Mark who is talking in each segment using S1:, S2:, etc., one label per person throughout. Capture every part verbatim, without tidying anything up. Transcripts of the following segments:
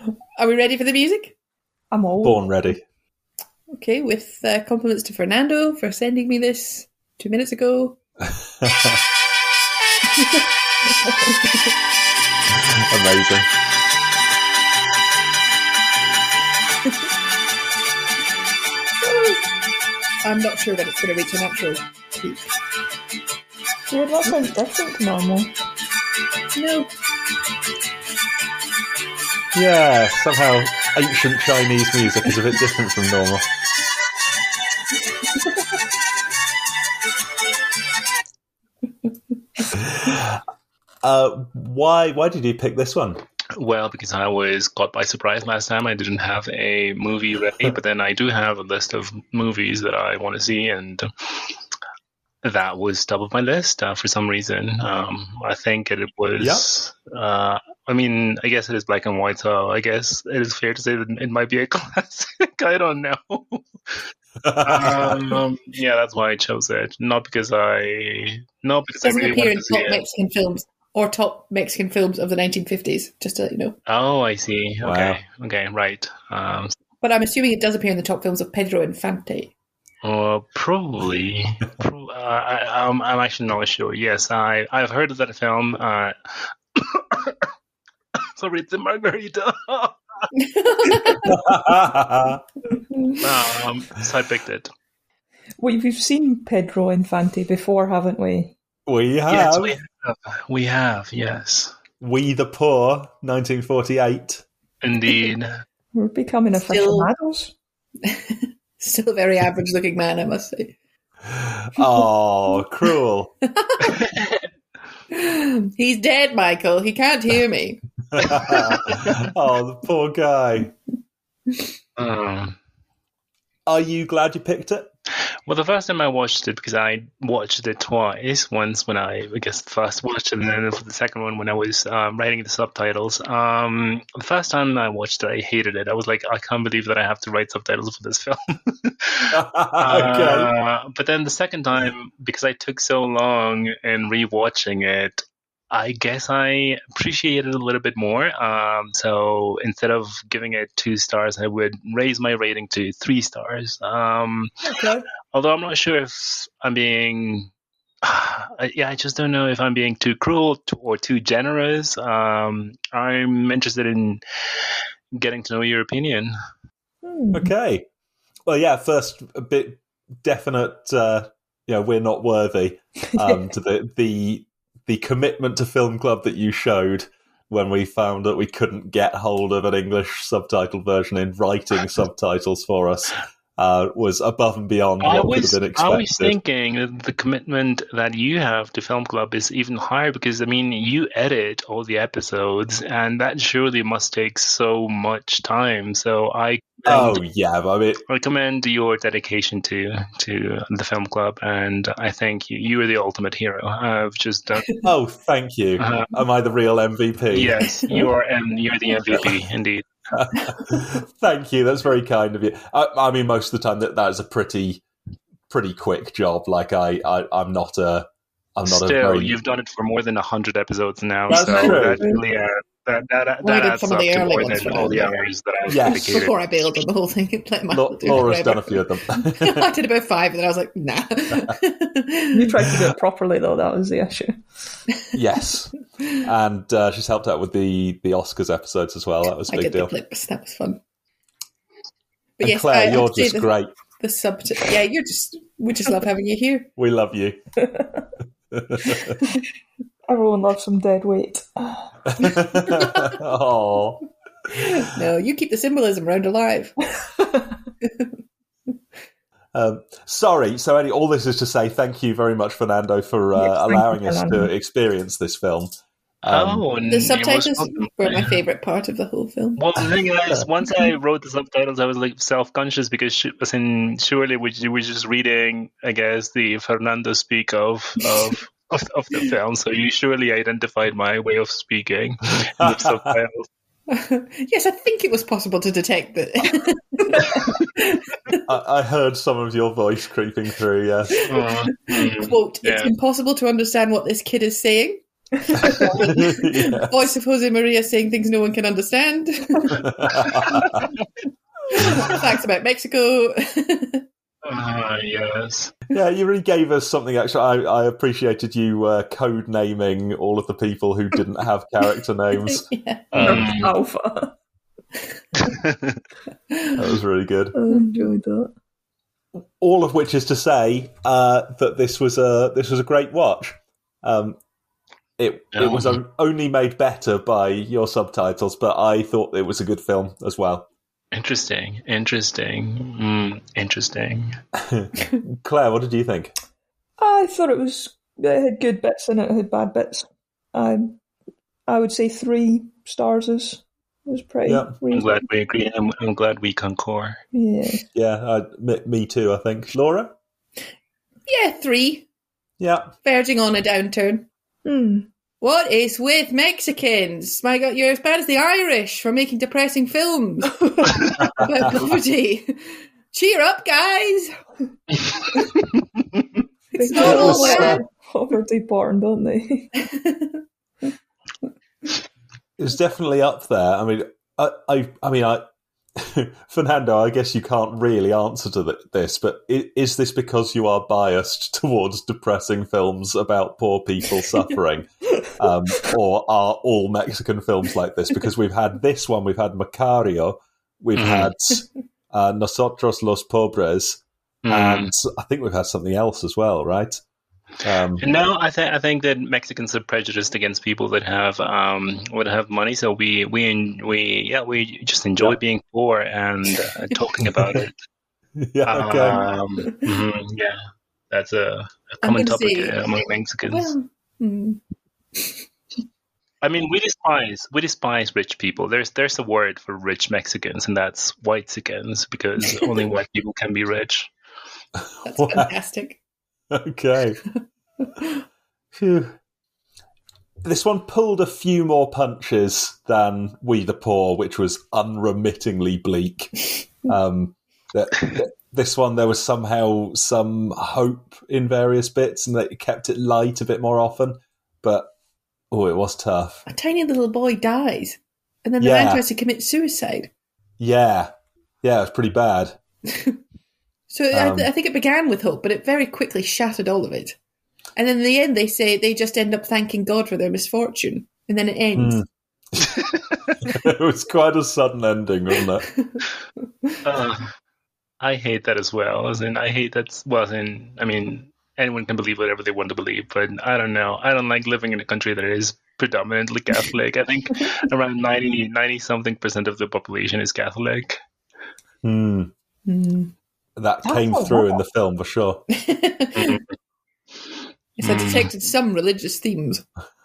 S1: Are we ready for the music?
S2: I'm all
S3: born ready.
S1: Okay, with uh, compliments to Fernando for sending me this two minutes ago.
S3: Amazing.
S1: I'm not sure that it's going to reach a natural peak.
S2: Yeah, that sounds different to normal.
S1: No.
S3: Yeah, somehow ancient Chinese music is a bit different from normal. uh, why? Why did you pick this one?
S4: Well, because I was caught by surprise last time. I didn't have a movie ready, but then I do have a list of movies that I want to see, and that was top of my list uh, for some reason. Um, I think it was. Yep. Uh, I mean, I guess it is black and white, so I guess it is fair to say that it might be a classic. I don't know. um, yeah, that's why I chose it. Not because I. Not because
S1: it doesn't
S4: I really
S1: appear in
S4: to see
S1: top
S4: it.
S1: Mexican films or top Mexican films of the nineteen fifties. Just to let you know.
S4: Oh, I see.
S3: Wow.
S4: Okay, okay, right. Um,
S1: but I'm assuming it does appear in the top films of Pedro Infante.
S4: Uh, probably. Pro- uh, I, I'm, I'm actually not sure. Yes, I, I've heard of that film. Uh, sorry, it's a margarita. um, so I picked it.
S2: Well, we've seen Pedro Infante before, haven't we?
S3: We have.
S4: Yes, we have. We have, yes.
S3: We the Poor, nineteen forty-eight.
S4: Indeed.
S2: We're becoming
S1: Still-
S2: aficionados.
S1: Still a very average looking man, I must say.
S3: Oh, cruel.
S1: He's dead, Michael. He can't hear me.
S3: Oh, the poor guy.
S4: Um,
S3: Are you glad you picked it?
S4: well, the first time I watched it, because I watched it twice, once when I, I guess, first watched it, and then for the second one when I was um, writing the subtitles. Um, the first time I watched it, I hated it. I was like, I can't believe that I have to write subtitles for this film.
S3: Okay.
S4: Uh, but then the second time, because I took so long in rewatching it, I guess I appreciate it a little bit more. Um, so instead of giving it two stars, I would raise my rating to three stars. Um,
S1: Okay.
S4: although I'm not sure if I'm being, uh, yeah, I just don't know if I'm being too cruel to, or too generous. Um, I'm interested in getting to know your opinion.
S2: Hmm.
S3: Okay. Well, yeah, first, a bit definite, uh, you know, we're not worthy um, to the, the the commitment to Film Club that you showed when we found that we couldn't get hold of an English subtitle version in writing subtitles for us. Uh, was above and beyond
S4: I
S3: what
S4: was,
S3: could have been expected.
S4: I was thinking that the commitment that you have to Film Club is even higher because, I mean, you edit all the episodes and that surely must take so much time. So I
S3: Oh,
S4: commend,
S3: yeah, but I mean,
S4: I commend your dedication to, to the Film Club, and I think you, you are the ultimate hero. I've just done...
S3: oh, thank you.
S4: Uh,
S3: Am I the real M V P?
S4: yes, you are, and you're the M V P, indeed.
S3: Thank you. That's very kind of you. I, I mean, most of the time that that is a pretty, pretty quick job. Like I, I I'm not a, I'm not
S4: Still,
S3: a very.
S4: you've done it for more than a hundred episodes now,
S3: That's
S4: so
S3: true.
S4: that really, uh, that that
S1: Well, I
S4: that
S1: did
S4: adds
S1: some of
S4: up
S1: the
S4: to
S1: early
S4: more
S1: ones
S4: than
S1: for
S4: all
S1: that,
S4: the
S1: yeah.
S4: hours that I've
S3: Yes.
S4: dedicated.
S1: Before I bailed on the whole thing and let Michael
S3: La-
S1: do
S3: Laura's
S1: it
S3: done a
S1: forever.
S3: few of them.
S1: I did about five, and then I was like, nah.
S2: You tried to do it properly, though. That was the issue.
S3: Yes, and uh, she's helped out with the the Oscars episodes as well. That was a
S1: I
S3: big
S1: did
S3: deal.
S1: the clips. That was fun. But
S3: And
S1: yes,
S3: Claire,
S1: I have
S3: you're
S1: to say
S3: just
S1: the,
S3: great.
S1: The sub, yeah, you're just. We just love having you here.
S3: We love you.
S2: Everyone loves some dead weight.
S3: Oh,
S1: No, you keep the symbolism round alive.
S3: um, sorry. So, Eddie, all this is to say thank you very much, Fernando, for uh,
S2: Yes, thank
S3: allowing
S2: you,
S3: us
S2: Fernando.
S3: to experience this film. Um,
S4: oh, and
S1: The
S4: you're most
S1: subtitles
S4: welcome.
S1: were my favourite part of the whole film.
S4: Well, the thing is, once I wrote the subtitles, I was like self-conscious because, sh- as in, surely we we were just reading, I guess, the Fernando speak of of, of of the film. So you surely identified my way of speaking in the subtitles.
S1: Yes, I think it was possible to detect that.
S3: I, I heard some of your voice creeping through. Yes.
S4: Uh, mm,
S1: Quote, it's
S4: yeah.
S1: impossible to understand what this kid is saying.
S3: Yes.
S1: Voice of Jose Maria saying things no one can understand. Facts about Mexico.
S4: Ah, yes.
S3: Yeah, you really gave us something extra. I, I appreciated you uh, code naming all of the people who didn't have character names.
S1: Yeah.
S4: Um,
S2: Alpha.
S3: That was really good.
S2: I enjoyed that.
S3: All of which is to say uh, that this was a this was a great watch. Um, it it was o- only made better by your subtitles, but I thought it was a good film as well.
S4: Interesting. Interesting. Mm, interesting.
S3: Claire, what did you think?
S2: I thought it was. It had good bits in it. It had bad bits. I, I would say three stars is was pretty.
S3: Yeah.
S4: I'm
S2: reasonable.
S4: glad we agree. I'm, I'm glad we concur.
S2: Yeah.
S3: Yeah, I, me, me too. I think Laura.
S1: Yeah, three.
S3: Yeah,
S1: Verging on a downturn.
S2: Hmm.
S1: What is with Mexicans? My God, you're as bad as the Irish for making depressing films about poverty. Cheer up, guys! It's
S2: They
S1: not
S2: get
S1: all
S3: was,
S1: bad.
S3: uh,
S2: poverty porn, don't they?
S3: it's definitely up there. I mean, I, I, I mean, I, Fernando. I guess you can't really answer to th- this, but is, is this because you are biased towards depressing films about poor people suffering, um, or are all Mexican films like this? Because we've had this one, we've had Macario, we've
S4: Mm.
S3: had uh, Nosotros los Pobres,
S4: Mm.
S3: and I think we've had something else as well, right? Um,
S4: No, I think I think that Mexicans are prejudiced against people that have um would have money. So we we we yeah we just enjoy
S3: Yeah.
S4: being poor and uh, talking about it.
S3: yeah, okay.
S4: Um, mhm, yeah, that's a, a
S1: I'm
S4: common
S1: gonna
S4: topic
S1: say-
S4: uh, among Mexicans.
S1: Well, hmm.
S4: I mean, we despise we despise rich people. There's there's a word for rich Mexicans, and that's whitexicans, because only white people can be rich.
S1: That's
S3: Wow.
S1: fantastic.
S3: Okay. Phew. This one pulled a few more punches than We the Poor, which was unremittingly bleak. Um, th- th- this one, there was somehow some hope in various bits, and they kept it light a bit more often. But, oh, it was tough.
S1: A tiny little boy dies, and then the
S3: Yeah.
S1: man tries to commit suicide.
S3: Yeah. Yeah, it was pretty bad.
S1: So I,
S3: Um,
S1: th- I think it began with hope, but it very quickly shattered all of it. And then in the end, they say they just end up thanking God for their misfortune, and then it ends.
S3: Mm. It was quite a sudden ending, wasn't it?
S4: Uh, I hate that as well. As in, I hate that. Well, as in, I mean, anyone can believe whatever they want to believe, but I don't know. I don't like living in a country that is predominantly Catholic. I think around ninety, ninety something percent of the population is Catholic.
S3: Hmm.
S1: Mm.
S3: That
S2: That's
S3: came
S2: a
S3: through
S2: lot.
S3: in the film for sure.
S4: Mhm.
S1: Yes, I detected some religious themes.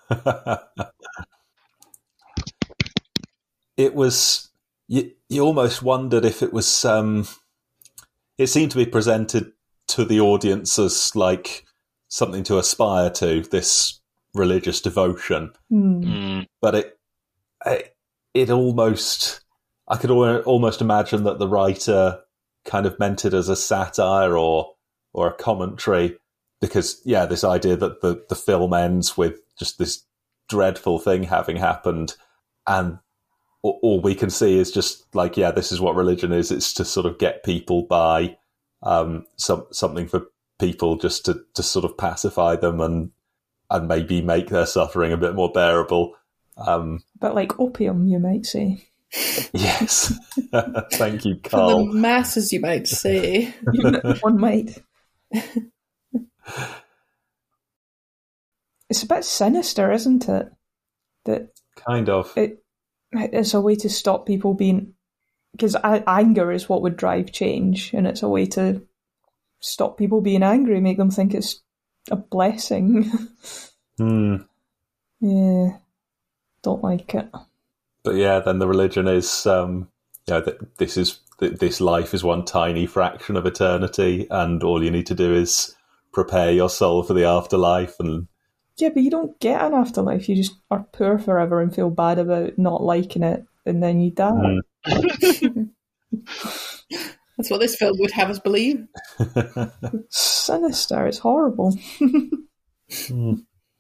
S3: It was you, you almost wondered if it was um it seemed to be presented to the audience as like something to aspire to, this religious devotion,
S2: Hmm.
S4: Mm.
S3: but it it, it almost I could al- almost imagine that the writer kind of meant it as a satire or or a commentary, because yeah, this idea that the the film ends with just this dreadful thing having happened, and all, all we can see is just like, yeah, this is what religion is. It's to sort of get people by, um, some something for people just to, to sort of pacify them and and maybe make their suffering a bit more bearable. Um,
S2: But like opium, you might say.
S3: yes, thank you,
S1: For the
S3: Carl.
S1: masses, you might say.
S2: One might. It's a bit sinister, isn't it? That
S3: Kind of.
S2: it it's a way to stop people being, because anger is what would drive change, and it's a way to stop people being angry, make them think it's a blessing.
S3: Hmm.
S2: Yeah, don't like it.
S3: But yeah, then the religion is, um, you know, that this is that this life is one tiny fraction of eternity, and all you need to do is prepare your soul for the afterlife. And
S2: Yeah, but you don't get an afterlife. You just are poor forever and feel bad about not liking it, and then you die.
S3: Mm.
S1: That's what this film would have us believe.
S2: Sinister. It's horrible.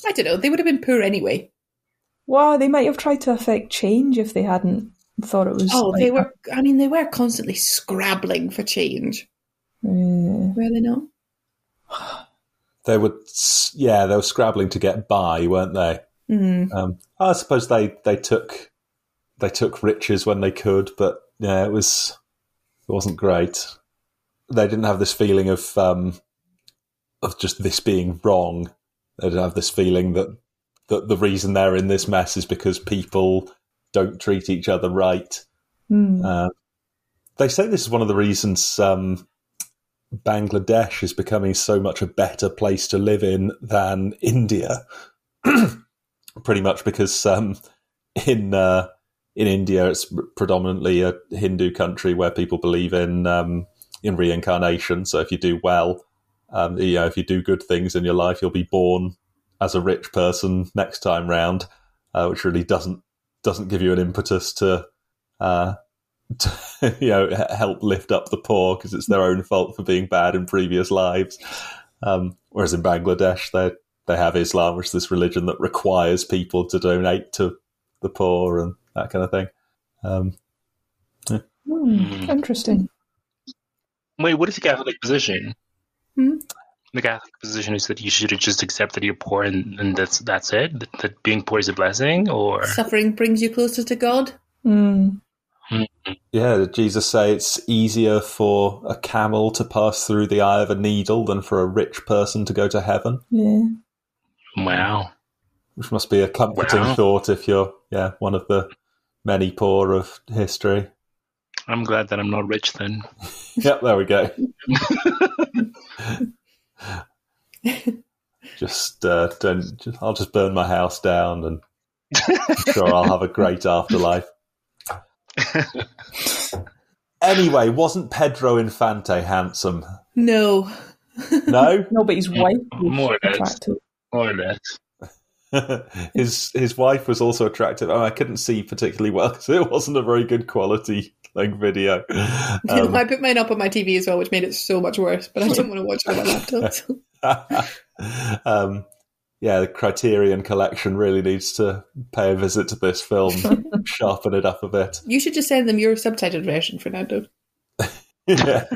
S1: I don't know. They would have been poor anyway.
S2: Well, they might have tried to affect change if they hadn't thought it was.
S1: Oh,
S2: like
S1: they were. I mean, they were constantly scrabbling for change.
S2: a- Yeah.
S1: Were they not?
S3: They were, yeah, they were scrabbling to get by, weren't they?
S1: Mm.
S3: Um, I suppose they, they took they took riches when they could, but yeah, it was it wasn't great. They didn't have this feeling of um, of just this being wrong. They didn't have this feeling that that the reason they're in this mess is because people don't treat each other right.
S2: Mm.
S3: Uh, they say this is one of the reasons um, Bangladesh is becoming so much a better place to live in than India. Pretty much because um, in uh, in India it's predominantly a Hindu country where people believe in um, in reincarnation. So if you do well, um, you know, if you do good things in your life, you'll be born as a rich person next time round, uh, which really doesn't doesn't give you an impetus to, uh, to you know, help lift up the poor because it's their own fault for being bad in previous lives. Um, whereas in Bangladesh, they they have Islam, which is this religion that requires people to donate to the poor and that kind of thing. Um, yeah.
S2: Hmm, interesting.
S4: Wait, what is the Catholic position?
S1: Hmm?
S4: The Catholic position is that you should just accept that you're poor and, and that's that's it? That, that being poor is a blessing? Or
S1: Suffering brings you closer to God.
S2: Mm.
S3: Yeah, did Jesus say it's easier for a camel to pass through the eye of a needle than for a rich person to go to heaven?
S2: Yeah.
S4: Wow.
S3: Which must be a comforting
S4: Wow.
S3: thought if you're, yeah, one of the many poor of history.
S4: I'm glad that I'm not rich then.
S3: Yep, there we go. just, uh, don't, just, I'll just burn my house down and I'm sure I'll have a great afterlife. Anyway, wasn't Pedro Infante handsome?
S1: No.
S3: No?
S2: No, but his wife was
S4: More or less.
S2: attractive.
S4: More or less.
S3: his his wife was also attractive. Oh, I couldn't see particularly well because it wasn't a very good quality like video. Um,
S1: I put mine up on my T V as well, which made it so much worse, but I didn't want to watch it on my laptop. So.
S3: um, yeah, the Criterion Collection really needs to pay a visit to this film, sharpen it up a bit.
S1: You should just send them your subtitled version, Fernando.
S3: Yeah.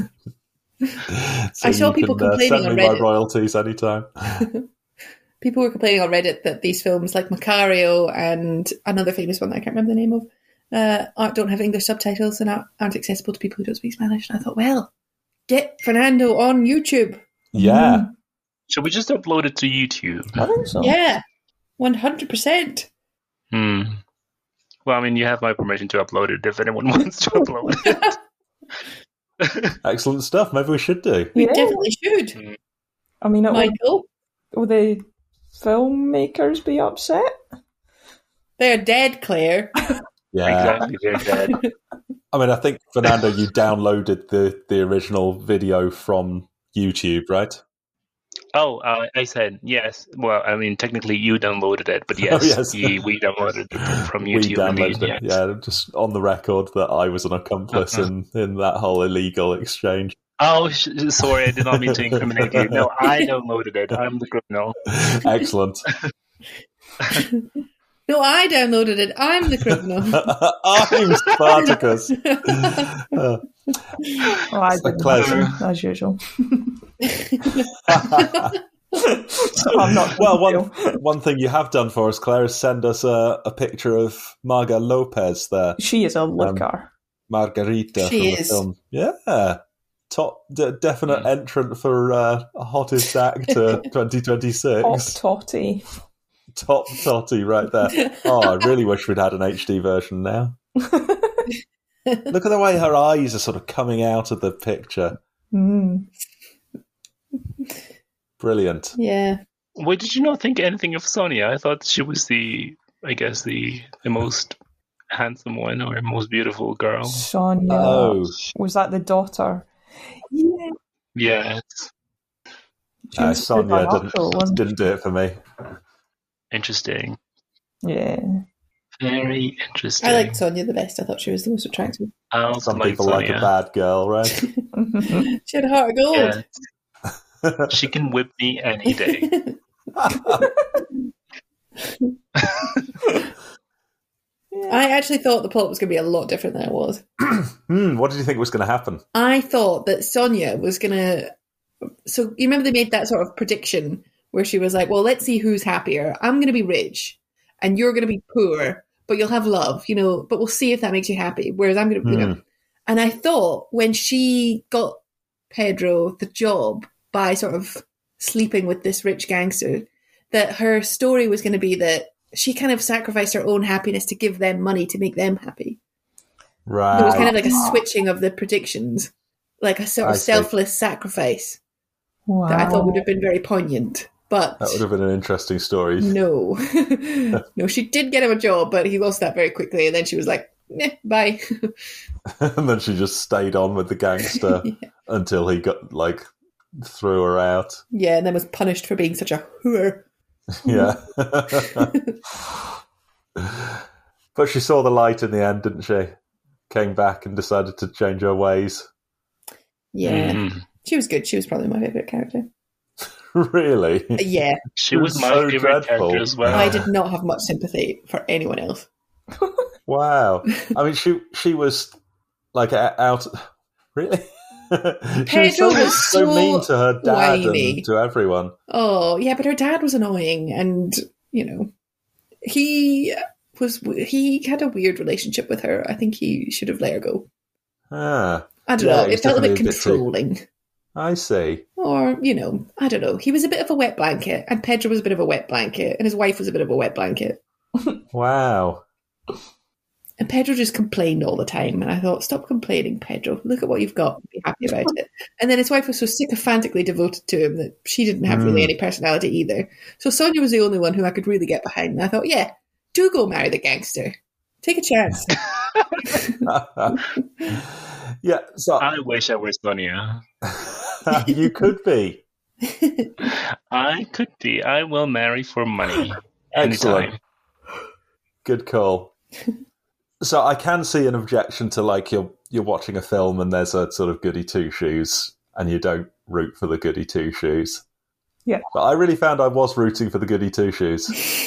S1: I saw
S3: you
S1: people
S3: can, uh,
S1: complaining
S3: send
S1: on
S3: me my
S1: Reddit.
S3: royalties anytime.
S1: People were complaining on Reddit that these films like Macario and another famous one that I can't remember the name of uh, aren't, don't have English subtitles and aren't, aren't accessible to people who don't speak Spanish. And I thought, well, get Fernando on YouTube.
S3: Yeah.
S4: Should we just upload it to YouTube?
S2: I think so.
S1: Yeah, one hundred percent.
S4: Hmm. Well, I mean, you have my permission to upload it if anyone wants to upload it.
S3: Excellent stuff. Maybe we should do.
S1: We
S2: Yeah.
S1: definitely should.
S2: I mean, it will,
S1: Michael,
S2: will the filmmakers be upset?
S1: they're dead, Claire.
S3: Yeah.
S4: Exactly, they're dead.
S3: I mean, I think, Fernando, you downloaded the, the original video from YouTube, right?
S4: Oh, uh, I said yes. Well, I mean, technically you downloaded it, but yes,
S3: Oh, yes.
S4: we, we downloaded it from
S3: We
S4: YouTube.
S3: downloaded
S4: indeed,
S3: it.
S4: yes.
S3: Yeah, just on the record that I was an accomplice
S4: Uh-huh.
S3: in, in that whole illegal exchange.
S4: Oh, sh- sorry, I did not mean to incriminate you. No, I downloaded it. I'm the criminal.
S3: Excellent.
S1: No, I downloaded it. I'm the criminal.
S3: I'm Spartacus. Uh,
S2: Oh, I didn't,
S3: Claire.
S2: as usual. So I'm not.
S3: well, one, one thing you have done for us, Claire, is send us a, a picture of Marga Lopez there.
S2: She is a looker.
S3: Margarita
S1: She
S3: from
S1: is.
S3: the film. Yeah. Top d- definite entrant for uh, hottest actor twenty twenty-six.
S2: Top totty.
S3: Top totty right there. Oh, I really wish we'd had an H D version now. Look at the way her eyes are sort of coming out of the picture.
S2: Mm.
S3: Brilliant.
S1: Yeah.
S4: Wait, did you not think anything of Sonia? I thought she was the, I guess, the the most handsome one or most beautiful girl.
S2: Sonia.
S3: Oh,
S2: Was that the daughter? Yeah.
S4: Yeah, it's
S2: She
S3: uh,
S2: was
S3: Sonia
S2: supernatural,
S3: didn't,
S2: wasn't
S3: didn't do it for me.
S4: interesting.
S2: she? Yeah.
S4: Very interesting.
S1: I liked Sonia the best. I thought she was the most attractive.
S4: I also
S3: Some
S4: like
S3: people like
S4: Sonia.
S3: a bad girl, right?
S1: She had a heart of gold.
S4: Yeah. She can whip me any day.
S1: I actually thought the plot was going to be a lot different than it was.
S3: Hmm, what did you think was going to happen?
S1: I thought that Sonia was going to... So you remember they made that sort of prediction where she was like, well, let's see who's happier. I'm going to be rich and you're going to be poor, but you'll have love, you know, but we'll see if that makes you happy. Whereas I'm going to...
S3: Hmm.
S1: You know, and I thought when she got Pedro the job by sort of sleeping with this rich gangster, that her story was going to be that she kind of sacrificed her own happiness to give them money to make them happy.
S3: Right.
S1: It was kind of like a switching of the predictions, like a sort of
S3: I see.
S1: selfless sacrifice
S2: Wow.
S1: that I thought would have been very poignant. But
S3: That would have been an interesting story.
S1: no, no, she did get him a job, but he lost that very quickly. And then she was like, eh, bye.
S3: And then she just stayed on with the gangster
S1: Yeah.
S3: until he got, like, threw her out.
S1: Yeah, and then was punished for being such a whore.
S3: Yeah. But she saw the light in the end, didn't she? Came back and decided to change her ways.
S1: Yeah,
S4: Mhm.
S1: she was good. She was probably my favourite character.
S3: Really?
S1: Uh, yeah,
S4: She was my
S3: So
S4: favorite
S3: dreadful.
S4: character as well.
S1: I did not have much sympathy for anyone else.
S3: Wow. I mean, she she was, like, a- out... Really? She was
S1: Pedro
S3: so,
S1: was
S3: so
S1: so
S3: mean to her dad
S1: whiny.
S3: and to everyone.
S1: Oh, yeah, but her dad was annoying, and you know, he was he had a weird relationship with her. I think he should have let her go.
S3: Ah,
S1: I don't
S3: Yeah,
S1: know.
S3: he
S1: It
S3: was
S1: felt a bit
S3: definitely a bit too-
S1: controlling,
S3: I see.
S1: or you know, I don't know. He was a bit of a wet blanket, and Pedro was a bit of a wet blanket, and his wife was a bit of a wet blanket.
S3: Wow.
S1: And Pedro just complained all the time, and I thought, stop complaining, Pedro. Look at what you've got. Be happy about it. And then his wife was so sycophantically devoted to him that she didn't have really
S3: Mm.
S1: any personality either. So Sonia was the only one who I could really get behind. And I thought, yeah, do go marry the gangster. Take a chance.
S3: Yeah, so
S4: I wish I were Sonia.
S3: you could be.
S4: I could be. I will marry for money.
S3: Excellent.
S4: Anytime.
S3: Good call. So I can see an objection to, like, you're you're watching a film and there's a sort of goody two shoes and you don't root for the goody two shoes.
S2: Yeah.
S3: But I really found I was rooting for the goody two shoes.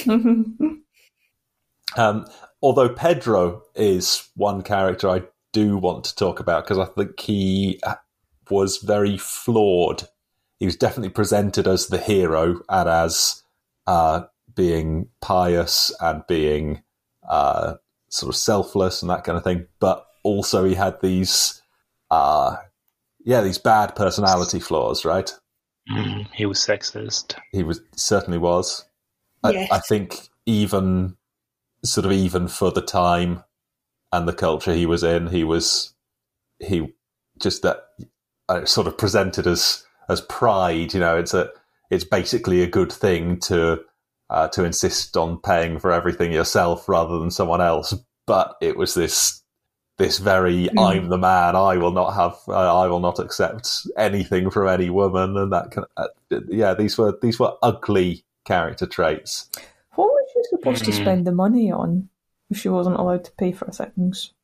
S3: Um, although Pedro is one character I do want to talk about because I think he was very flawed. He was definitely presented as the hero and as uh, being pious and being uh, sort of selfless and that kind of thing. But also he had these, uh, yeah, these bad personality flaws, right?
S4: Mm, he was sexist.
S3: He was certainly was. I,
S1: Yes.
S3: I think even sort of even for the time and the culture he was in, he was he just that uh, sort of presented as as pride. You know, it's a it's basically a good thing to uh, to insist on paying for everything yourself rather than someone else. But it was this this very
S1: Mm.
S3: I'm the man. I will not have. Uh, I will not accept anything from any woman, and that kind of, uh, yeah. These were these were ugly character traits.
S2: What was she supposed to
S4: Mm.
S2: spend the money on if she wasn't allowed to pay for things?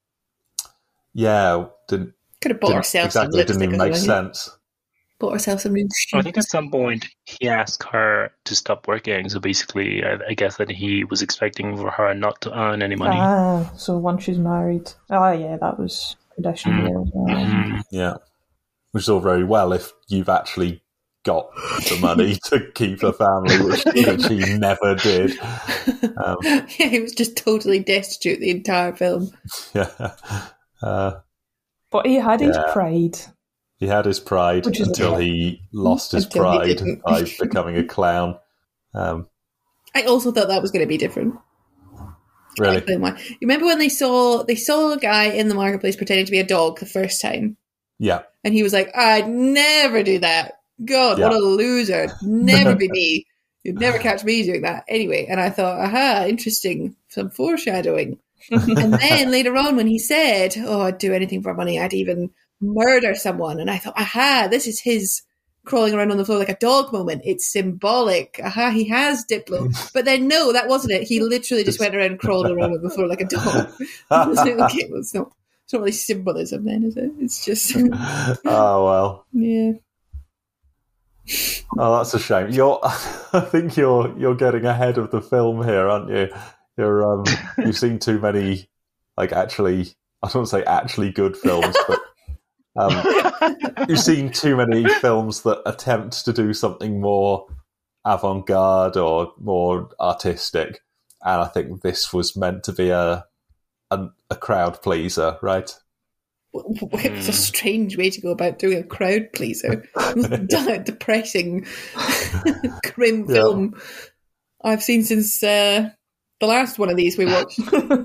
S3: Yeah, didn't,
S1: Could have bought
S3: didn't
S1: herself
S3: exactly
S1: some lipstick.
S3: didn't even
S1: or
S3: make
S1: something.
S3: sense.
S1: Bought herself some new
S4: I think
S1: shoes.
S4: at some point he asked her to stop working. So basically, I, I guess that he was expecting for her not to earn any money.
S2: Ah, so once she's married. Ah, yeah, that was tradition
S4: Mm.
S2: here as well.
S4: Mhm.
S3: Yeah, which is all very well if you've actually got the money to keep a family, which, which he never did. Um,
S1: Yeah, he was just totally destitute the entire film.
S3: yeah, uh,
S2: But he had his
S3: Yeah.
S2: pride.
S3: he had his pride
S2: Which is-
S3: until he lost his
S1: Until he
S3: pride
S1: didn't.
S3: by becoming a clown. Um,
S1: I also thought that was going to be different.
S3: really,
S1: Explain why. You remember when they saw they saw a guy in the marketplace pretending to be a dog the first time,
S3: yeah,
S1: and he was like, "I'd never do that. God,
S3: Yeah.
S1: what a loser! Never be me. You'd never catch me doing that." Anyway, and I thought, "Aha, interesting. Some foreshadowing." And then later on, when he said, "Oh, I'd do anything for money. I'd even murder someone," and I thought, "Aha, this is his." Crawling around on the floor like a dog moment. It's symbolic. Aha, he has Diplo. But then, no, that wasn't it. He literally just went around crawling around on the floor like a dog. I was like, okay, well, it's not, it's not really symbolism then, is it? It's just,
S3: oh well.
S1: yeah.
S3: Oh, that's a shame. You're, I think you're you're getting ahead of the film here, aren't you? You're um, you've seen too many, like actually, I don't want to say actually good films, but um, you've seen too many films that attempt to do something more avant-garde or more artistic, and I think this was meant to be a a, a crowd pleaser, right?
S1: It was a strange way to go about doing a crowd pleaser. It was a depressing, grim
S3: Yeah.
S1: film I've seen since uh, the last one of these we watched.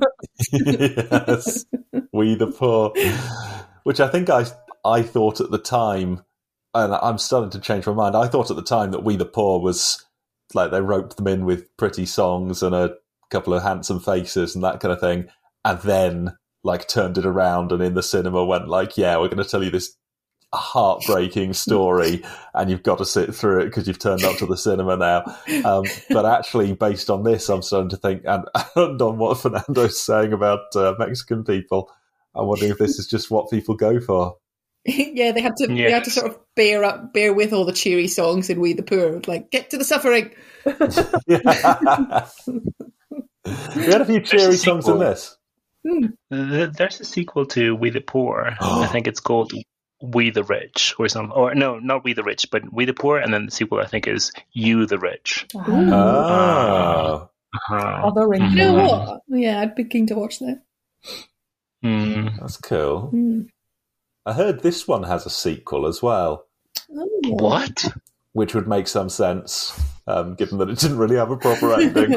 S3: Yes, We the Poor, which I think I I thought at the time, and I'm starting to change my mind. I thought at the time that We the Poor was like they roped them in with pretty songs and a couple of handsome faces and that kind of thing, and then like turned it around and in the cinema went like, yeah, we're going to tell you this heartbreaking story and you've got to sit through it because you've turned up to the cinema now. Um, but actually, based on this, I'm starting to think, and, and on what Fernando's saying about uh, Mexican people, I'm wondering if this is just what people go for.
S1: Yeah, they had to
S4: Yes.
S1: they had to sort of bear up bear with all the cheery songs in We the Poor, like get to the suffering.
S3: Yeah. We had a few cheery songs in
S4: sequel.
S3: this.
S4: Th- There's a sequel to We the Poor. I think it's called We the Rich or something. Or no, not We the Rich, but We the Poor. And then the sequel, I think, is You the Rich.
S2: Ah,
S3: Oh.
S4: Uh-huh.
S2: other
S1: You
S2: ring.
S1: know what? Yeah, I'd be keen to watch that.
S4: Mm.
S3: That's cool.
S1: Mm.
S3: I heard this one has a sequel as well,
S1: Oh.
S4: What?
S3: which would make some sense, um, given that it didn't really have a proper ending.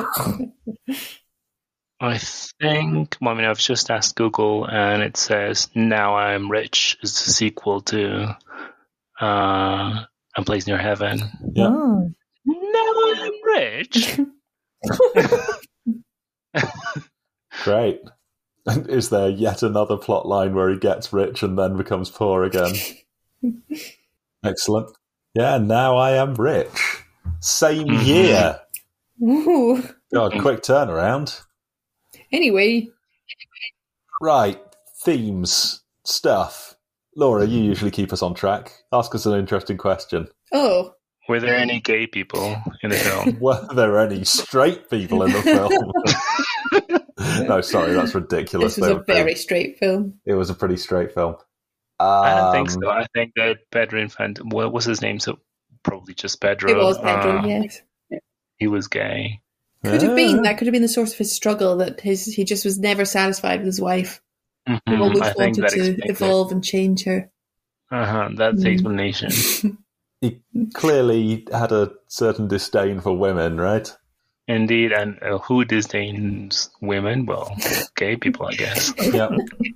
S4: I think, well, I mean, I've just asked Google and it says Now I Am Rich is the sequel to uh, A Place Near Heaven.
S3: Yeah.
S2: Oh.
S4: Now I am rich.
S3: Great. And is there yet another plot line where he gets rich and then becomes poor again? Excellent. Yeah, Now I Am Rich. Same
S4: Mhm.
S3: year.
S1: Ooh.
S3: God, quick turnaround.
S1: Anyway,
S3: Right, themes, stuff. Laura, you usually keep us on track. Ask us an interesting question.
S1: oh,
S4: Were there any gay people in the film?
S3: Were there any straight people in the film? No, sorry, that's ridiculous.
S1: this was
S3: They
S1: a
S3: were-
S1: very straight film.
S3: It was a pretty straight film. Um,
S4: I don't think so. I think that Pedro Infante, what was his name? So probably just Pedro.
S1: It was Pedro,
S4: uh,
S1: yes.
S4: He was gay.
S1: Could have been.
S3: Yeah.
S1: That could have been the source of his struggle, that his he just was never satisfied with his wife. He
S4: Mhm,
S1: always
S4: I think
S1: wanted
S4: that
S1: to
S4: explains it.
S1: evolve and change her.
S4: Uh-huh, that's the
S1: Mm.
S4: explanation.
S3: He clearly had a certain disdain for women, right?
S4: Indeed, and uh, who disdains women? Well, gay people, I guess.
S3: Yeah.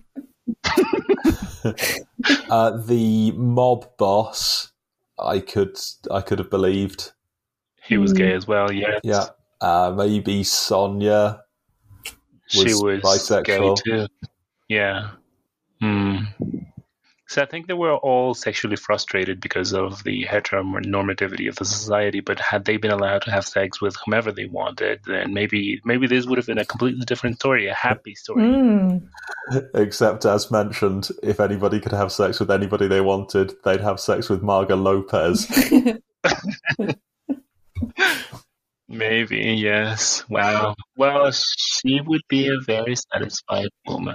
S3: uh, the mob boss, I could, I could have believed.
S4: He was gay as well, yes.
S3: Yeah. Uh, maybe Sonia.
S4: She
S3: was
S4: was
S3: bisexual.
S4: gay too. Yeah. Hmm. So I think they were all sexually frustrated because of the heteronormativity of the society. But had they been allowed to have sex with whomever they wanted, then maybe maybe this would have been a completely different story, a happy story.
S2: Mm.
S3: Except, as mentioned, if anybody could have sex with anybody they wanted, they'd have sex with Marga Lopez.
S4: Maybe, yes. Wow. Well, she would be a very satisfied woman.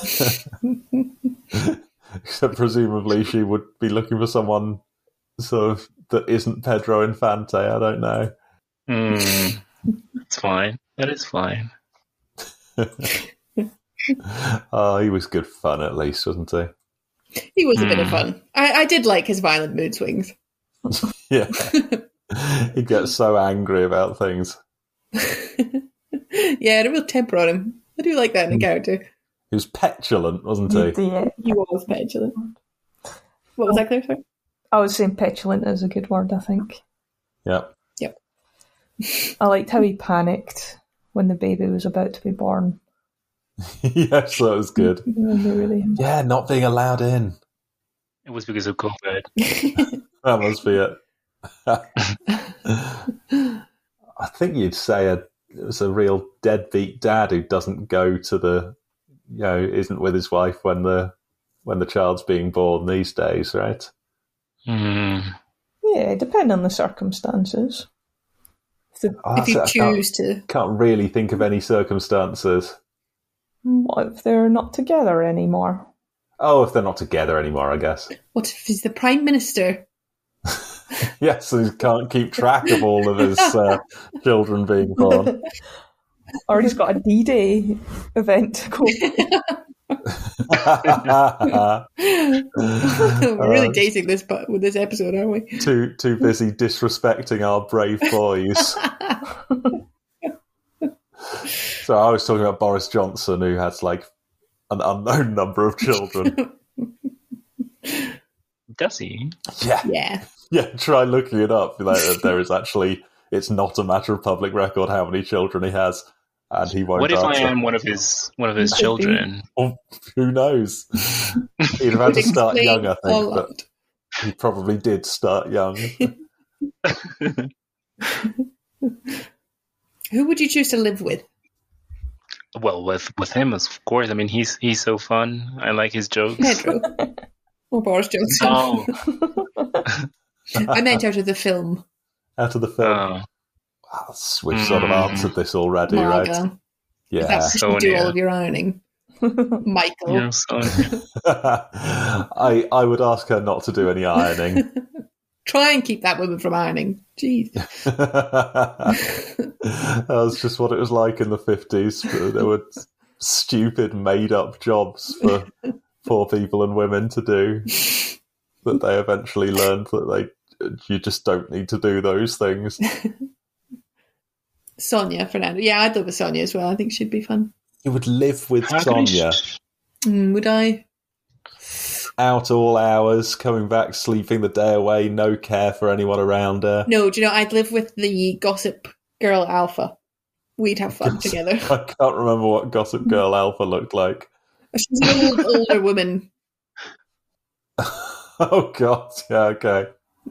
S3: Except presumably she would be looking for someone sort of that isn't Pedro Infante. I don't know.
S4: Hmm. It's fine. That is fine.
S3: Oh, he was good fun at least, wasn't he?
S1: He was a bit of
S4: Hmm.
S1: fun. I, I did like his violent mood swings.
S3: Yeah. He gets so angry about things.
S1: Yeah, had a real temper on him. I do like that in a character.
S3: He was petulant, wasn't he?
S2: Yeah.
S1: He was petulant. What was that, Claire? Sorry?
S2: I was saying petulant is a good word, I think.
S3: Yeah.
S1: Yep.
S2: I liked how he panicked when the baby was about to be born.
S3: Yes, that was good.
S2: Really, really.
S3: Yeah, not being allowed in.
S4: It was because of COVID.
S3: That must be it. I think you'd say a, it was a real deadbeat dad who doesn't go to the, you know, isn't with his wife when the when the child's being born these days, right?
S4: Hmm.
S2: Yeah, depending on the circumstances. If, the,
S3: Oh,
S1: If you
S3: that's it. I
S1: choose to.
S3: can't, can't really think of any circumstances.
S2: what if they're not together anymore?
S3: Oh, if they're not together anymore, I guess.
S1: What if he's the Prime Minister?
S3: Yes, so he can't keep track of all of his uh, children being born.
S2: Or he's got a D-Day event to go.
S1: We're really dating this but with this episode, aren't we?
S3: too too busy disrespecting our brave boys. So I was talking about Boris Johnson, who has like an unknown number of children.
S4: Does he?
S3: Yeah,
S1: Yeah.
S3: yeah. Try looking it up. Like, there is actually, it's not a matter of public record how many children he has, and he won't
S4: What if I
S3: answer.
S4: am one of his one of his
S2: Could be.
S4: children?
S3: Well, who knows? He'd have had to start
S1: Explain
S3: young, I
S1: all
S3: think, but
S1: that.
S3: he probably did start young.
S1: Who would you choose to live with?
S4: Well, with with him, of course. I mean, he's he's so fun. I like his jokes.
S1: Pedro or Boris Johnson?
S4: Oh,
S1: I meant out of the film.
S3: Out of the film.
S4: oh,
S3: Wow, we've sort of
S4: Mm.
S3: answered this already, right?
S1: Margot.
S3: Yeah.
S1: That's you do
S4: Sonia.
S1: all of your ironing. Michael.
S4: yeah, so
S3: I I would ask her not to do any ironing.
S1: Try and keep that woman from ironing. Jeez.
S3: That was just what it was like in the fifties. There were stupid made-up jobs for poor people and women to do that they eventually learned that they you just don't need to do those things.
S1: Sonia, Fernando. Yeah, I'd live with Sonia as well. I think she'd be fun.
S3: You would live with
S4: How can I
S3: Sonia.
S4: sh-
S1: Mm, would I?
S3: Out all hours, coming back, sleeping the day away, no care for anyone around her.
S1: No, do you know, I'd live with the gossip girl Alpha. We'd have fun together.
S3: I can't remember what Gossip Girl Alpha looked like.
S1: She's an old, older woman.
S3: Oh, God. Yeah, okay.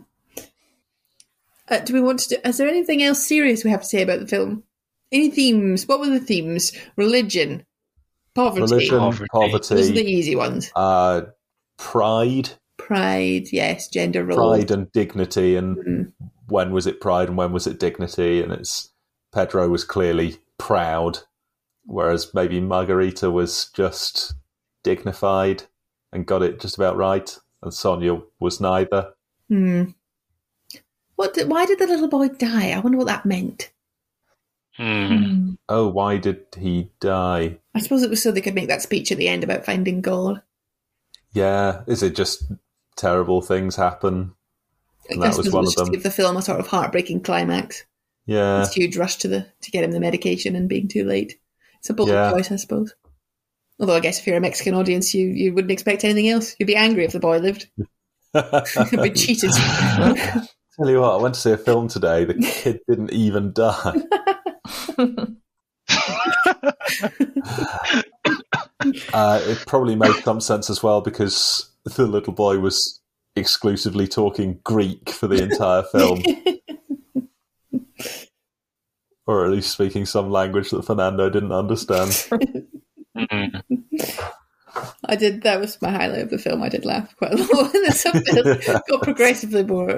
S1: Uh, do we want to do, is there anything else serious we have to say about the film? Any themes? What were the themes? Religion. Poverty.
S3: Religion,
S4: Poverty.
S3: poverty,
S1: Those are the easy ones.
S3: uh, pride,
S1: Pride, yes, gender role.
S3: pride and dignity, and
S1: Mm.
S3: when was it pride and when was it dignity? And it's Pedro was clearly proud, whereas maybe Margarita was just dignified and got it just about right, and Sonia was neither.
S1: Hmm. What? Did, why did the little boy die? I wonder what that meant.
S4: Hmm.
S3: Oh, why did he die?
S1: I suppose it was so they could make that speech at the end about finding God.
S3: Yeah, is it just terrible things happen? And
S1: I
S3: that was
S1: suppose it
S3: one
S1: was
S3: of
S1: just to
S3: them.
S1: give the film a sort of heartbreaking climax.
S3: Yeah,
S1: This huge rush to the to get him the medication and being too late. It's a bold
S3: Yeah.
S1: choice, I suppose. Although I guess if you're a Mexican audience, you, you wouldn't expect anything else. You'd be angry if the boy lived. You'd be cheated.
S3: Tell you what, I went to see a film today. The kid didn't even die. uh, it probably made some sense as well because the little boy was exclusively talking Greek for the entire film, or at least speaking some language that Fernando didn't understand.
S4: Hmm.
S1: I did. That was my highlight of the film. I did laugh quite a lot. And the subtitles got progressively more.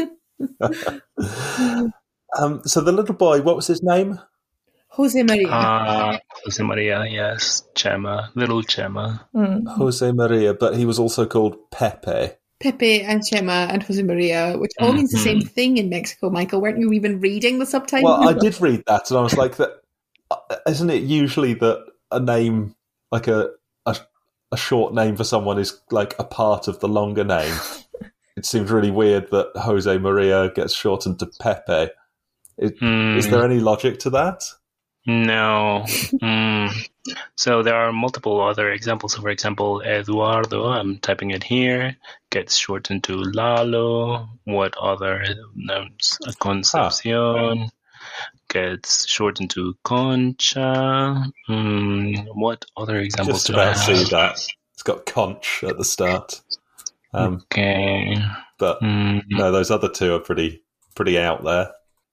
S3: Um, so the little boy, what was his name?
S1: Jose Maria.
S4: Uh, Jose Maria, yes, Chema, little Chema.
S2: Mm.
S3: Jose Maria, but he was also called Pepe.
S1: Pepe and Chema and Jose Maria, which all means the same thing in Mexico, Michael. Weren't you even reading the subtitles?
S3: Well, I did read that, and I was like, "That isn't it usually that a name, like a, a a short name for someone, is like a part of the longer name?" It seems really weird that Jose Maria gets shortened to Pepe. Is,
S4: Hmm.
S3: is there any logic to that?
S4: No. Mm. So there are multiple other examples. So for example, Eduardo, I'm typing it here, gets shortened to Lalo. What other names? Concepcion gets shortened to Concha. Mm, what other examples
S3: Just
S4: do I
S3: about
S4: have?
S3: see that. It's got conch at the start. Um,
S4: Okay.
S3: but
S4: Mm,
S3: no, those other two are pretty pretty out there.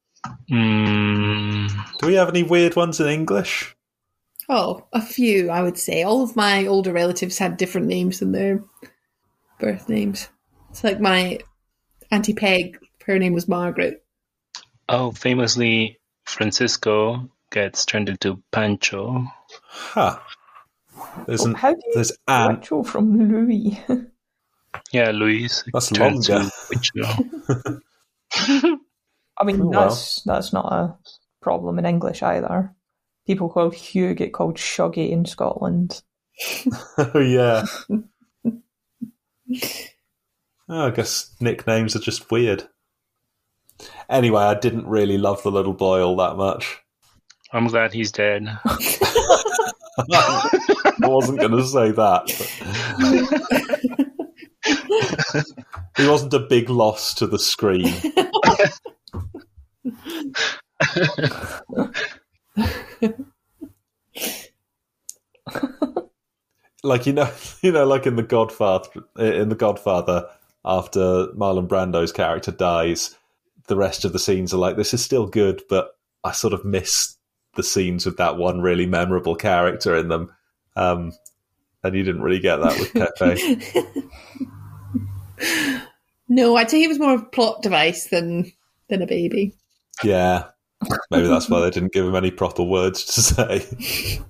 S4: mm,
S3: Do we have any weird ones in English?
S1: Oh, a few, I would say. All of my older relatives had different names than their birth names. It's like my Auntie Peg her name was Margaret.
S4: Oh, famously, Francisco gets turned into Pancho.
S3: Huh. There's an,
S2: How do you
S3: there's Anne.
S2: Pancho from Louis?
S4: Yeah, Luis.
S3: That's
S4: turns
S3: longer.
S4: to
S2: I mean,
S3: Oh, wow.
S2: that's that's not a problem in English either. People called Hugh get called Shuggy in Scotland.
S3: Oh, yeah. Oh, I guess nicknames are just weird. Anyway, I didn't really love the little boy all that much.
S4: I'm glad he's dead.
S3: I wasn't going to say that. But he wasn't a big loss to the screen. Like, you know, you know, like in the Godfather, in the Godfather, after Marlon Brando's character dies, the rest of the scenes are like, this is still good, but I sort of miss the scenes with that one really memorable character in them. Um, and you didn't really get that with Pepe.
S1: No, I'd say he was more of a plot device than than a baby.
S3: Yeah, maybe that's why they didn't give him any proper words to say.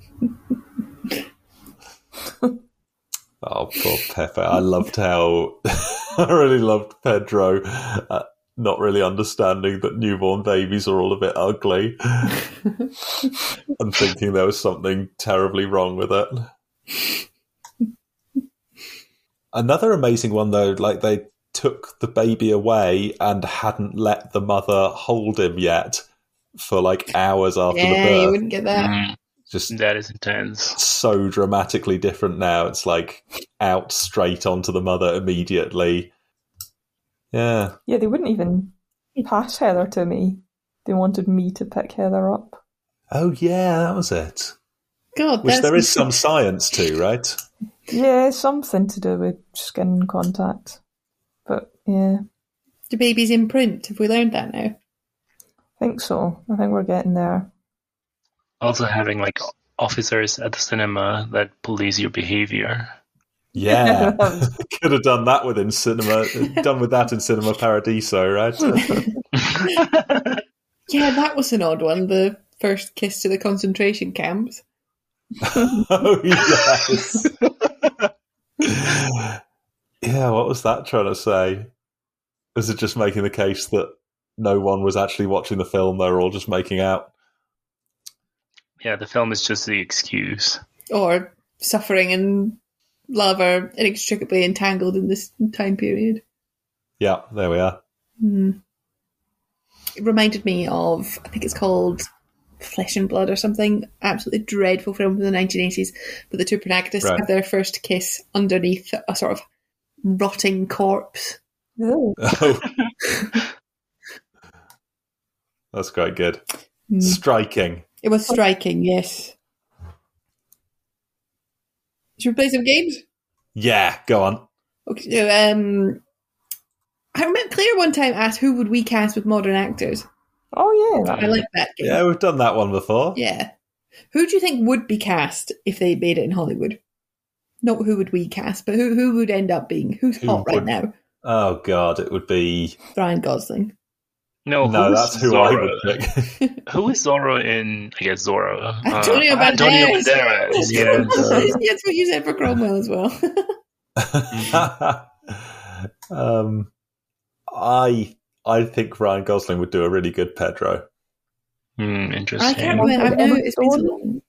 S3: Oh, poor Pepe. I loved how... I really loved Pedro uh, not really understanding that newborn babies are all a bit ugly and thinking there was something terribly wrong with it. Another amazing one, though, like they took the baby away and hadn't let the mother hold him yet for like hours after
S1: Yeah,
S3: the birth.
S1: you wouldn't get that.
S4: Mm,
S3: Just
S4: that is intense.
S3: so dramatically different now. It's like out straight onto the mother immediately. Yeah.
S2: Yeah, they wouldn't even pass Heather to me. They wanted me to pick Heather up.
S3: Oh, yeah, that was it.
S1: God,
S3: Which
S1: that's
S3: there is some science to, right?
S2: Yeah, something to do with skin contact. But yeah,
S1: the baby's imprint. Have we learned that now?
S2: I think so. I think we're getting there.
S4: Also having like officers at the cinema that police your behavior.
S3: Yeah. Could have done that within cinema, done with that in Cinema Paradiso, right?
S1: Yeah, that was an odd one. The first kiss to the concentration camps.
S3: Oh, yes. Yeah, what was that trying to say? Was it just making the case that no one was actually watching the film, they were all just making out?
S4: Yeah, the film is just the excuse.
S1: Or suffering and love are inextricably entangled in this time period.
S3: Yeah, there we are.
S1: Mm. It reminded me of, I think it's called Flesh and Blood or something. Absolutely dreadful film from the nineteen eighties. But the two protagonists
S3: Right.
S1: have their first kiss underneath a sort of rotting corpse.
S2: Ooh.
S3: Oh. That's quite good.
S1: Mm.
S3: Striking.
S1: It was striking, yes. Should we play some games?
S3: Yeah, go on.
S1: Okay, so, um, I remember Claire one time asked who would we cast with modern actors.
S2: Oh yeah,
S1: I like that game.
S3: Yeah, we've done that one before.
S1: Yeah. Who do you think would be cast if they made it in Hollywood? Not who would we cast, but who who would end up being? Who's
S3: Who
S1: hot right
S3: would-
S1: now?
S3: Oh, God, it would be...
S1: Ryan Gosling.
S4: No,
S3: no,
S4: who is
S3: that's who
S4: Zorro?
S3: I would pick.
S4: Who is Zorro in, I guess, Zorro?
S1: Antonio
S4: uh,
S1: Banderas.
S4: Antonio Banderas, yeah.
S1: That's what you said for Cromwell as well.
S3: um, I I think Ryan Gosling would do a really good Pedro.
S4: Hmm,
S1: I
S4: interesting.
S1: can't remember. I've known it's been so long.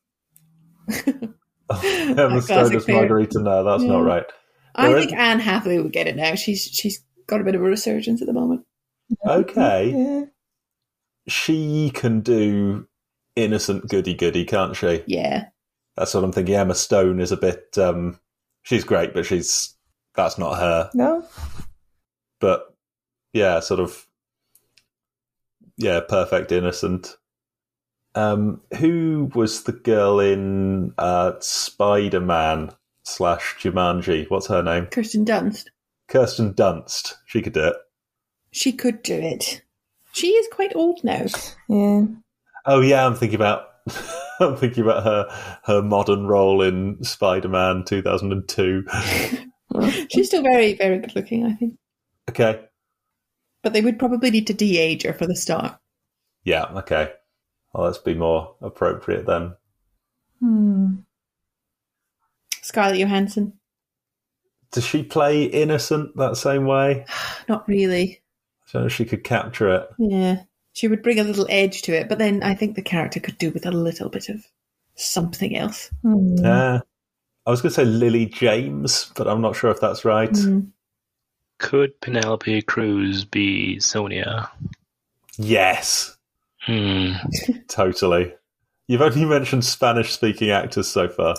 S3: Emma
S1: A
S3: Stone
S1: classic
S3: as
S1: pair.
S3: Margarita, no, that's
S1: Yeah.
S3: not right.
S1: I
S3: There
S1: think
S3: is-
S1: Anne Hathaway would get it now. She's she's got a bit of a resurgence at the moment.
S3: Okay,
S2: yeah.
S3: she can do innocent goody-goody, can't she?
S1: Yeah.
S3: That's what I'm thinking. Emma Stone is a bit... Um, she's great, but she's that's not her.
S2: No,
S3: But, yeah, sort of... Yeah, perfect innocent. Um, who was the girl in uh, Spider-Man slash Jumanji? What's her name?
S1: Kirsten Dunst.
S3: Kirsten Dunst. She could do it.
S1: She could do it. She is quite old now.
S2: yeah.
S3: Oh yeah, I'm thinking about I'm thinking about her her modern role in Spider-Man two thousand two.
S1: She's still very, very good looking, I think.
S3: Okay.
S1: But they would probably need to de-age her for the start.
S3: Yeah, okay. Well, let's be more appropriate then.
S2: Hmm.
S1: Scarlett Johansson.
S3: Does she play innocent that same way?
S1: Not really.
S3: I don't know if she could capture it.
S1: Yeah. She would bring a little edge to it, but then I think the character could do with a little bit of something else.
S2: Hmm.
S3: Uh, I was going to say Lily James, but I'm not sure if that's right.
S1: Mm.
S4: Could Penelope Cruz be Sonia?
S3: Yes,
S4: Hmm.
S3: totally. You've only mentioned Spanish-speaking actors so far,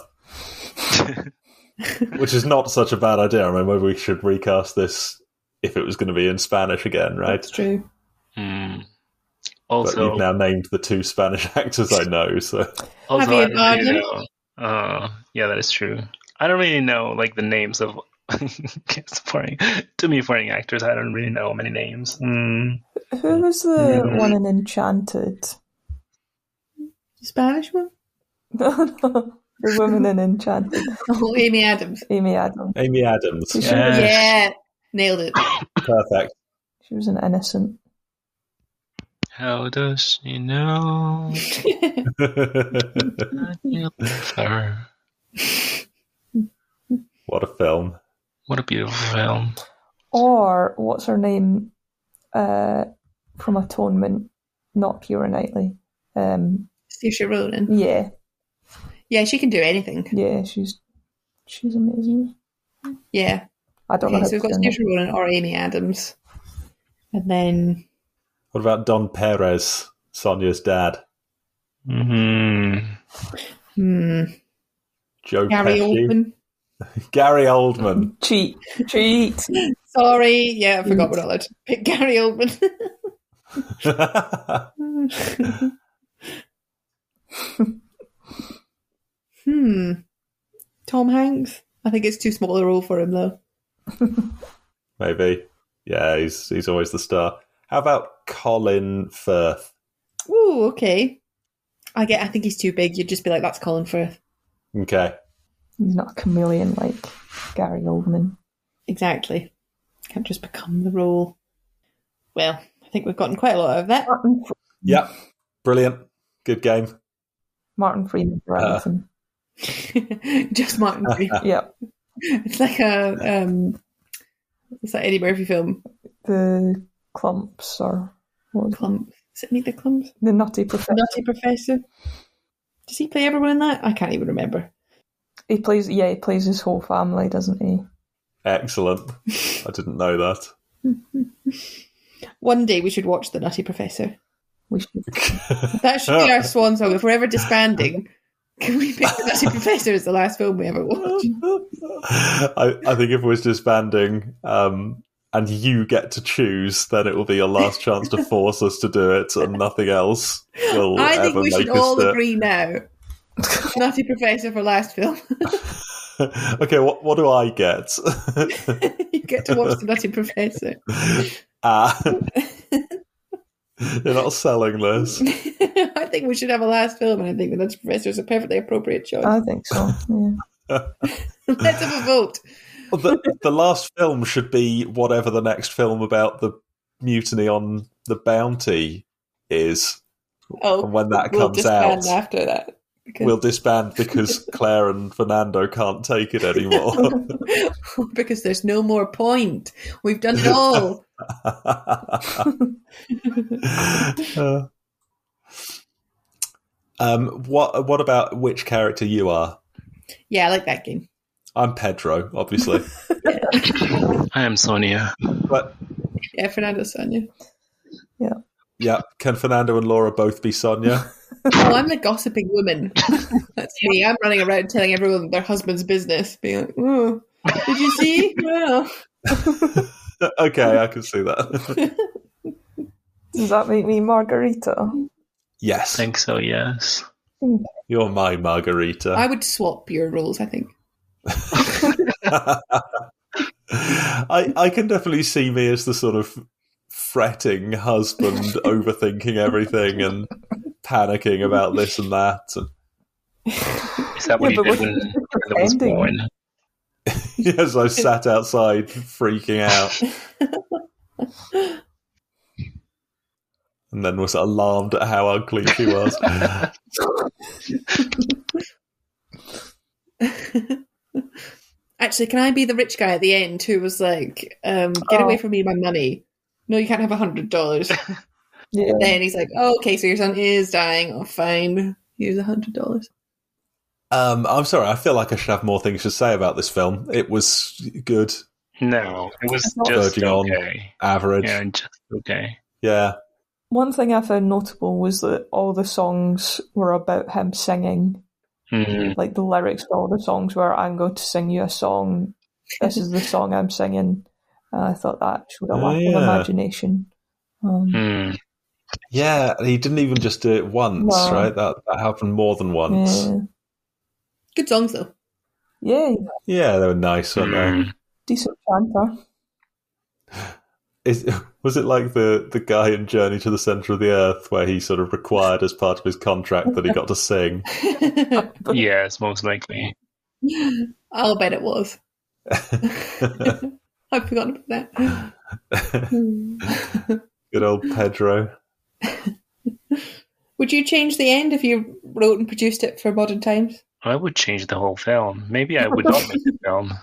S3: which is not such a bad idea. I mean, maybe we should recast this if it was going to be in Spanish again, right?
S1: That's true.
S4: Hmm.
S3: But
S4: Also,
S3: you've now named the two Spanish actors I know, so...
S4: also
S1: Javier
S4: I don't really
S1: Bardem.
S4: know. Uh, yeah, that is true. I don't really know like the names of foreign, to me foreign actors. I don't really know many names. Hmm.
S2: Who was the one in Enchanted?
S1: Spanish one?
S2: No, no, the woman in Enchanted.
S1: Oh, Amy Adams.
S2: Amy Adams.
S3: Amy Adams.
S2: She,
S4: Yeah.
S1: Yeah. Nailed it.
S3: Perfect.
S2: she was an innocent.
S4: How does she know? that you love her?
S3: What a film.
S4: What a beautiful film.
S2: Or, what's her name uh, from Atonement? Not Keira Knightley. Um,
S1: Saoirse Ronan.
S2: yeah,
S1: Yeah, she can do anything.
S2: yeah, she's she's amazing.
S1: Yeah.
S2: I don't know
S1: Okay,
S2: how
S1: so we've
S2: to
S1: got
S2: do it.
S1: Saoirse Ronan or Amy Adams. And then...
S3: What about Don Perez, Sonia's dad?
S4: Hmm.
S1: Hmm.
S3: Joe
S1: Gary
S3: Pesci?
S1: Oldman.
S3: Gary Oldman.
S2: Cheat, cheat.
S1: Sorry. Yeah, I forgot we're not allowed to pick Gary Oldman. hmm. Tom Hanks? I think it's too small a role for him, though.
S3: Maybe. Yeah, he's he's always the star. How about Colin Firth?
S1: Ooh, okay. I get. I think he's too big. You'd just be like, that's Colin Firth.
S3: Okay.
S2: He's not a chameleon like Gary Oldman.
S1: Exactly. Can't just become the role. Well, I think we've gotten quite a lot out of that.
S2: Martin,
S3: Yep. Brilliant. Good game.
S2: Martin Freeman for
S3: Uh.
S2: anything.
S1: Just Martin Freeman.
S2: Yeah,
S1: It's like a um, it's like Eddie Murphy film.
S2: the Clumps or what was it?
S1: Clump. Is it Meet the Clumps?
S2: The Nutty Professor.
S1: Nutty Professor. Does he play everyone in that? I can't even remember.
S2: He plays, yeah, he plays his whole family, doesn't he?
S3: Excellent. I didn't know that.
S1: One day we should watch The Nutty Professor.
S2: We should.
S1: That should be our swan song. If we're ever disbanding, can we pick The Nutty Professor as the last film we ever watch?
S3: I, I think if we're disbanding um, and you get to choose, then it will be your last chance to force us to do it, and nothing else will
S1: I think
S3: ever
S1: we
S3: make
S1: should
S3: us
S1: all
S3: do it.
S1: agree now. Nutty Professor for last film.
S3: Okay, what what do I get?
S1: You get to watch The Nutty Professor.
S3: Ah, you're not selling this.
S1: I think we should have a last film, and I think The Nutty Professor is a perfectly appropriate choice.
S2: I think so, yeah.
S1: Let's have a vote.
S3: Well, the, the last film should be whatever the next film about the mutiny on the Bounty is.
S1: Oh,
S3: And when that
S1: we'll
S3: comes
S1: disband
S3: out,
S1: after that. Because,
S3: we'll disband because Claire and Fernando can't take it anymore.
S1: because there's no more point. We've done it all.
S3: Uh, um, what what about which character you are?
S1: Yeah, I like that game.
S3: I'm Pedro, obviously.
S4: I am Sonia.
S3: But
S1: Yeah, Fernando Sonia.
S2: Yeah.
S3: yeah, can Fernando and Laura both be Sonia?
S1: Oh, I'm the gossiping woman. That's me. I'm running around telling everyone their husband's business, being like, "Oh, did you see? Well,
S3: Okay, I can see that.
S2: Does that make me Margarita?
S4: I
S3: Yes,
S4: think so, yes.
S3: you're my Margarita.
S1: I would swap your roles. I think.
S3: I I can definitely see me as the sort of fretting husband, overthinking everything and panicking about this and that. And
S4: Is that what
S2: Yeah,
S4: you
S2: but
S4: did
S2: what-
S4: when Brenda was
S2: ending?
S4: born?
S3: yes, I sat outside freaking out. and then was alarmed at how ugly she was.
S1: Actually, can I be the rich guy at the end who was like, um, get
S2: Oh.
S1: away from me, my money. No, you can't have a hundred dollars.
S2: Yeah.
S1: Then he's like, oh, okay, so your son is dying. Oh, fine. Here's a hundred dollars.
S3: Um, I'm sorry, I feel like I should have more things to say about this film. It was good,
S4: No, it was
S2: It's not
S4: just
S3: verging on
S4: okay.
S3: average.
S4: Yeah, just okay.
S3: Yeah.
S2: One thing I found notable was that all the songs were about him singing.
S4: Mm.
S2: Like the lyrics to all the songs were, I'm going to sing you a song. This is the song I'm singing. And I thought that showed a
S3: Oh,
S2: lack
S3: yeah.
S2: of imagination. Um,
S4: Mm.
S3: Yeah, and he didn't even just do it once,
S2: No.
S3: right? That that happened more than once.
S2: yeah.
S1: Good songs, though.
S2: yeah,
S3: Yeah, they were nice, weren't they?
S4: Mm.
S2: decent chanter.
S3: Is, was it like the, the guy in Journey to the Centre of the Earth where he sort of required as part of his contract that he got to sing?
S4: Yes, most likely.
S1: I'll bet it was. I've forgotten about that.
S3: Good old Pedro.
S1: Would you change the end if you wrote and produced it for Modern Times?
S4: I would change the whole film. Maybe I would not make the film.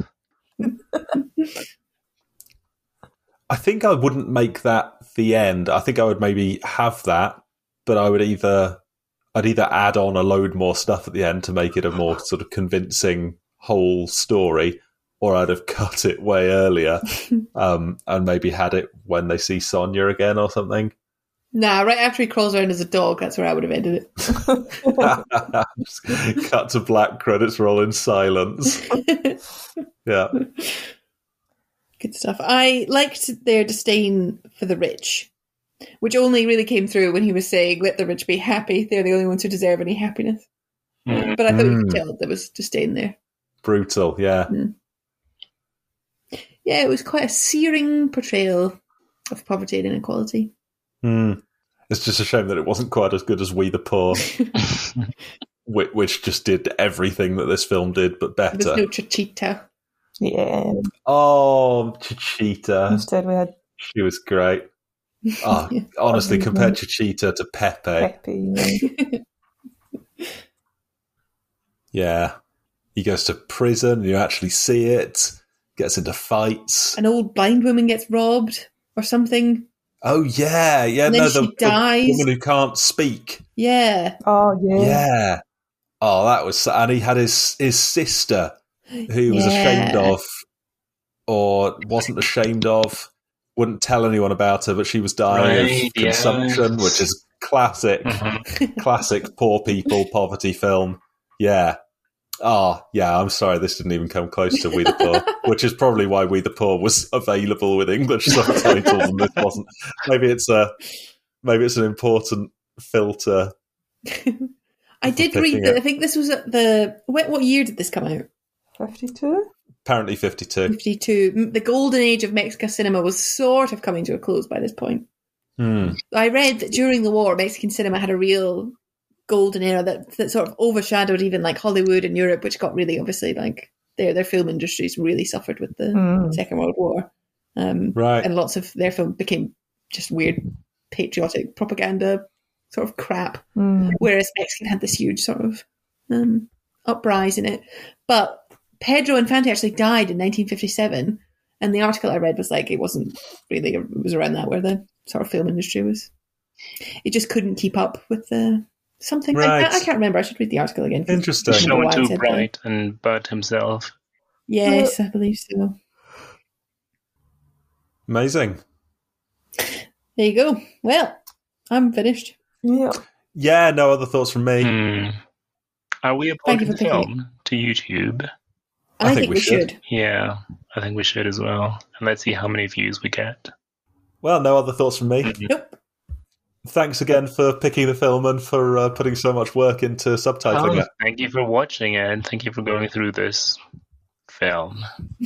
S3: I think I wouldn't make that the end. I think I would maybe have that, but I would either I'd either add on a load more stuff at the end to make it a more sort of convincing whole story, or I'd have cut it way earlier um, and maybe had it when they see Sonia again or something.
S1: Nah, right after he crawls around as a dog, that's where I would have ended
S3: Just cut to black credits roll in silence.
S1: it.
S3: Yeah.
S1: Good stuff. I liked their disdain for the rich, which only really came through when he was saying, let the rich be happy. They're the only ones who deserve any happiness.
S4: Mm.
S1: But I thought you
S3: Mm.
S1: could tell there was disdain there.
S3: Brutal, yeah.
S1: Yeah, it was quite a searing portrayal of poverty and inequality.
S3: Mm. It's just a shame that it wasn't quite as good as We the Poor, which, which just did everything that this film did, but
S1: There was
S3: better.
S1: no Chichita.
S2: Yeah.
S3: Oh, Chichita.
S2: Instead, we had
S3: She was great. Oh,
S1: Yeah.
S3: honestly, compare Chichita to Pepe.
S2: Pepe. Yeah.
S3: Yeah. He goes to prison, you actually see it, gets into fights.
S1: An old blind woman gets robbed or something.
S3: Oh, yeah. Yeah,
S1: And then
S3: no,
S1: she
S3: the, the
S1: dies.
S3: woman who can't speak.
S1: Yeah.
S2: Oh, yeah.
S3: Yeah. Oh, that was... And he had his, his sister, who he was
S1: Yeah.
S3: ashamed of, or wasn't ashamed of, wouldn't tell anyone about her, but she was dying
S4: Right,
S3: of consumption,
S4: yes.
S3: which is classic,
S4: Mhm.
S3: classic poor people poverty film. Yeah. Oh, yeah, I'm sorry, this didn't even come close to We the Poor, which is probably why We the Poor was available with English subtitles and this wasn't. Maybe it's a maybe it's an important filter.
S1: I did
S3: Picking
S1: read that.
S3: it.
S1: I think this was at the. What, what year did this come out?
S2: fifty-two?
S3: Apparently fifty-two.
S1: fifty-two. M- The golden age of Mexican cinema was sort of coming to a close by this point.
S3: Hmm.
S1: I read that during the war, Mexican cinema had a real golden era that, that sort of overshadowed even like Hollywood and Europe, which got really, obviously, like their their film industries really suffered with the
S2: Mm.
S1: Second World War. Um,
S3: Right.
S1: and lots of their film became just weird patriotic propaganda sort of crap.
S2: Mm.
S1: Whereas Mexican had this huge sort of um, uprising in it. But Pedro Infante actually died in nineteen fifty-seven, and the article I read was like it wasn't really, it was around that where the sort of film industry was. It just couldn't keep up with the something.
S3: Right.
S1: I, I can't remember. I should read the article again.
S3: Interesting.
S1: I don't know
S4: Showing
S1: why I
S4: too
S1: said that.
S4: bright and Bud himself.
S1: Yes, I believe so.
S3: Amazing.
S1: There you go. Well, I'm finished.
S2: Yeah.
S3: Yeah, no other thoughts from me.
S4: Hmm. Are we
S1: Thank you
S4: uploading
S1: for
S4: the
S1: picking
S4: film to YouTube?
S1: I, think, we should.
S4: Yeah, I think we should as well. And let's see how many views we get.
S3: Well, no other thoughts from me.
S1: Nope.
S3: Thanks again for picking the film and for uh, putting so much work into subtitling
S4: Oh,
S3: it.
S4: thank you for watching it, and thank you for going through this film.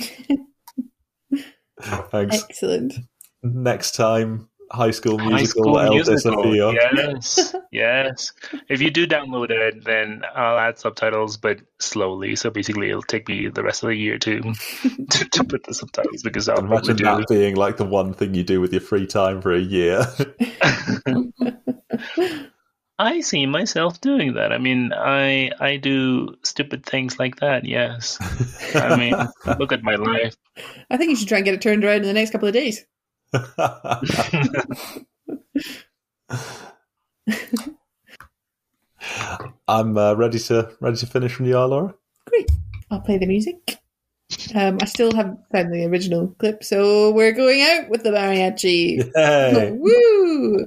S3: Thanks.
S1: Excellent.
S3: Next time, High School
S4: High
S3: Musical,
S4: School
S3: El
S4: Musical.
S3: Desafío.
S4: Yes, yes. If you do download it, then I'll add subtitles, but slowly. So basically, it'll take me the rest of the year to to, to put the subtitles because I'll
S3: Imagine
S4: probably
S3: that being like the one thing you do with your free time for a year.
S4: do. I see myself doing that. I mean, I I do stupid things like that. Yes. I mean, look at my life.
S1: I think you should try and get it turned around in the next couple of days.
S3: I'm uh, ready to ready to finish when you are, Laura.
S1: Great. I'll play the music. Um, I still haven't found the original clip, so we're going out with the mariachi.
S3: Yay.
S1: Woo!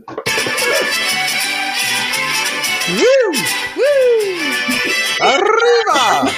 S3: Woo!
S1: Woo!
S3: Arriba!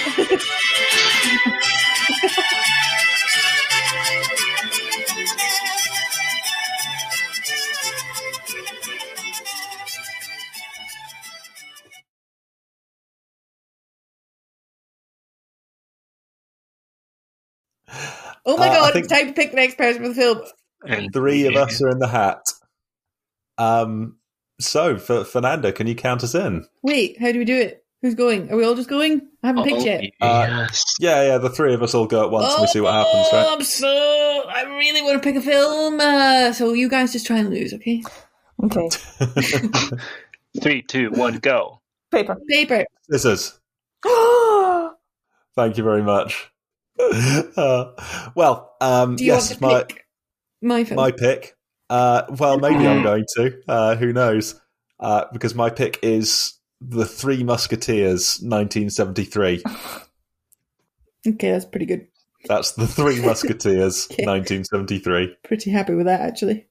S1: Oh my
S3: Uh, I
S1: god,
S3: think-
S1: it's time to pick the next person for the film.
S4: And
S3: Three of us are in the hat. Um. So, for Fernanda, can you count us in?
S1: Wait, how do we do it? Who's going? Are we all just going? I haven't picked
S4: Oh,
S1: yet.
S4: yes.
S3: Yeah, yeah. The three of us all go at once, and we see what happens,
S1: Oh,
S3: right?
S1: I'm so. I really want to pick a film. Uh, so you guys just try and lose, okay?
S2: Okay.
S4: Three, two, one, go.
S2: Paper.
S1: Paper.
S3: Scissors. Thank you very much. Uh, well, um,
S1: Do you
S3: yes,
S1: want to
S3: my
S1: pick my film?
S3: my pick. Uh, well, maybe I'm going to. Uh, who knows? Uh, because my pick is The Three Musketeers, nineteen seventy-three.
S1: Okay, that's pretty good.
S3: That's The Three Musketeers,
S1: Okay.
S3: nineteen seventy-three.
S1: Pretty happy with that, actually.